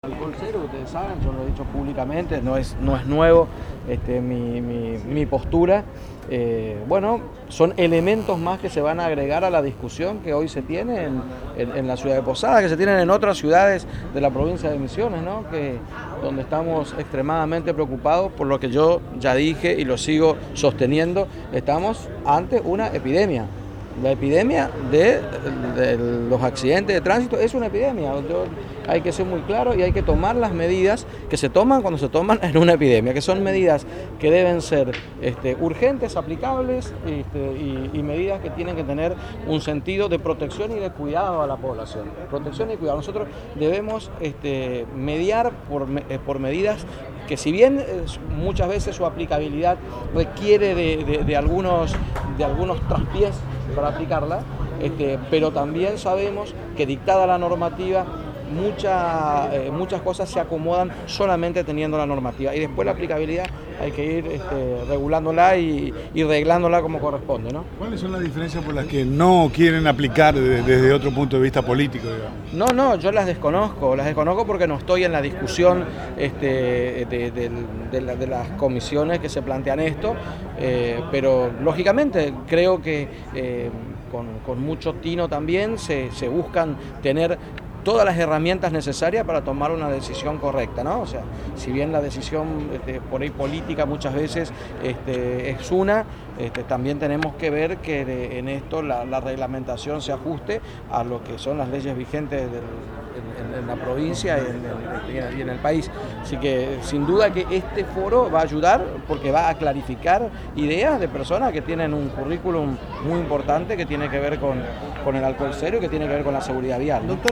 Alcohol cero, ustedes saben, yo lo he dicho públicamente, no es nuevo mi postura. Bueno, son elementos más que se van a agregar a la discusión que hoy se tiene en la ciudad de Posadas, que se tienen en otras ciudades de la provincia de Misiones, ¿no? Donde estamos extremadamente preocupados por lo que yo ya dije y lo sigo sosteniendo, estamos ante una epidemia. La epidemia de los accidentes de tránsito es una epidemia. Hay que ser muy claro y hay que tomar las medidas que se toman cuando se toman en una epidemia, que son medidas que deben ser urgentes, aplicables y medidas que tienen que tener un sentido de protección y de cuidado a la población. Protección y cuidado. Nosotros debemos mediar por medidas que, si bien muchas veces su aplicabilidad requiere de algunos traspiés para aplicarla, pero también sabemos que, dictada la normativa, muchas cosas se acomodan solamente teniendo la normativa, y después la aplicabilidad hay que ir regulándola y reglándola como corresponde, ¿no? ¿Cuáles son las diferencias por las que no quieren aplicar desde otro punto de vista político, digamos? No, yo las desconozco porque no estoy en la discusión de las comisiones que se plantean esto, pero lógicamente creo que con mucho tino también se buscan tener todas las herramientas necesarias para tomar una decisión correcta, ¿no? O sea, si bien la decisión por ahí política muchas veces es una, también tenemos que ver que en esto la reglamentación se ajuste a lo que son las leyes vigentes en la provincia y en el país. Así que sin duda que este foro va a ayudar, porque va a clarificar ideas de personas que tienen un currículum muy importante que tiene que ver con el alcohol cero y que tiene que ver con la seguridad vial, ¿no?